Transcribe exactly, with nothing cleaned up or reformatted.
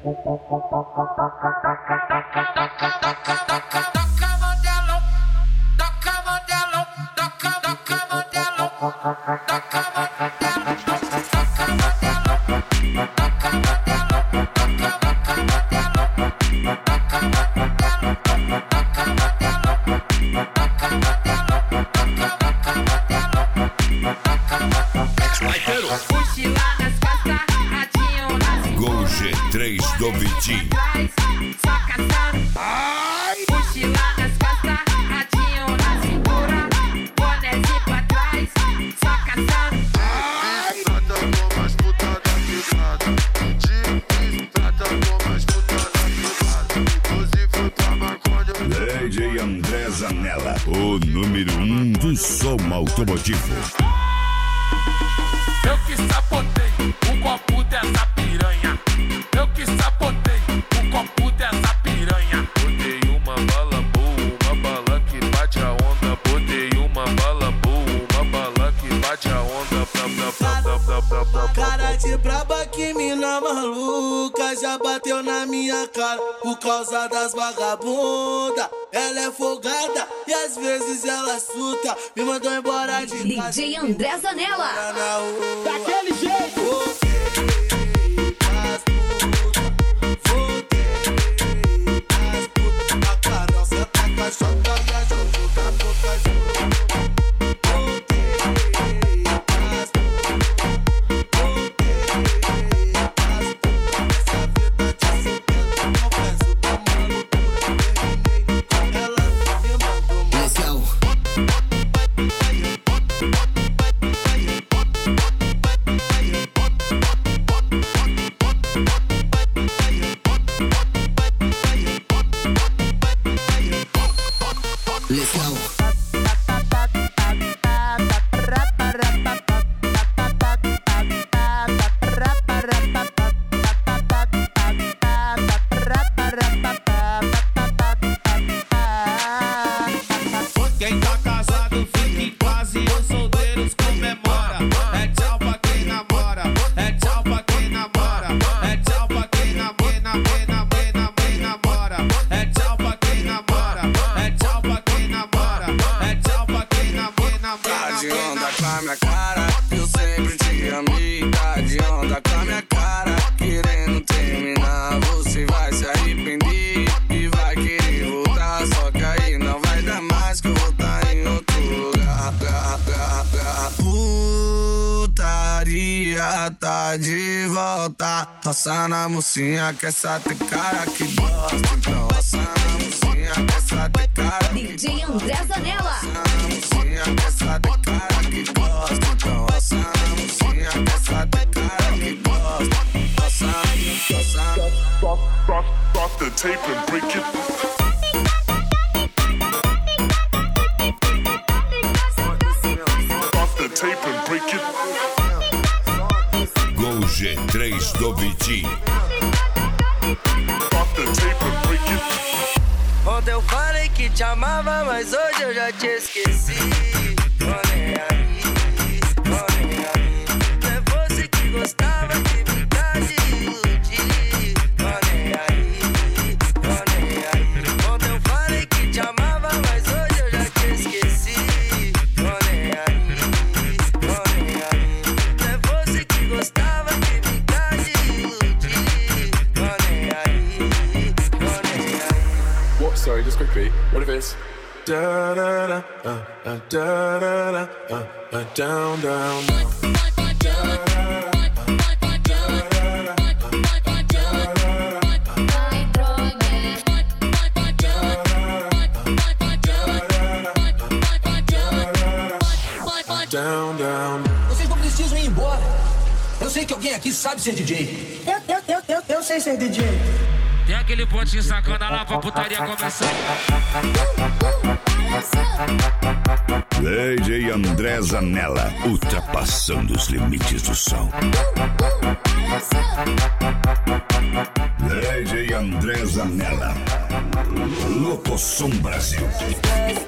Gol G três do Vitinho. Só caçando. Mochila nas costas, radinho na cintura, bonézinho pra trás, só caçando. Trata com mais puta da quebrada. Trata com mais puta da quebrada. Inclusive pra maconha. D J André Zanella, o número um do som automotivo. Eu que sabotei o copo dessa piranha. Eu que sabotei o copo dessa piranha. Botei uma bala boa, uma bala que bate a onda. Botei uma bala boa, uma bala que bate a onda. Blá, blá, blá, blá, blá, blá, blá. Cara de braba, que mina maluca, já bateu na minha cara por causa das vagabundas. Ela é folgada e às vezes ela surta, me mandou embora de casa. D J André Zanella. Daquele jeito. Quem tá casado fica em casa e os solteiros comemora. É tchau pra quem namora, é tchau pra quem namora, é tchau pra quem namora, namora, namora. É tchau pra quem namora, é tchau pra quem namora, é tchau pra quem namora, namora. Tá de onda com a minha cara, eu sempre te amei. Tá de onda com a minha cara, querendo terminar. Você vai se arrepender e vai querer voltar. Só que aí não vai dar mais, que eu vou tá em outro lugar. Putaria tá de volta. Roça na mocinha que essa tem cara que gosta. Então roça na mocinha que essa tem cara que D J André Zanella. roça na mocinha que essa tem cara que gosta. Então roça na mocinha que essa tem cara que gosta. Roça, roça. Stop, stop, stop the tape and break it. Stop the tape and break it. Gol G três do Vitinho. Stop the tape and break it. Ontem eu falei que te amava, mas hoje eu já te esqueci. Tô nem aí, tô nem aí. Não é você que gostava de brincar de iludir. Tô nem aí, tô nem aí. Ontem eu falei que te amava, mas hoje eu já te esqueci. Tô nem aí, tô nem aí. Não é você que gostava de brincar de iludir. Tô nem aí, tô nem aí. What? Sorry, just quickly. What if it's da da da uh, uh, da da da uh, uh, down down down. Down, down. Vocês não precisam ir embora. Eu sei que alguém aqui sabe ser D J. Eu, eu, eu, eu, eu sei ser D J. Tem aquele pontinho sacana lá pra putaria começar. D J André Zanella, ultrapassando os limites do som. D J André Zanella, Locosom Brasil.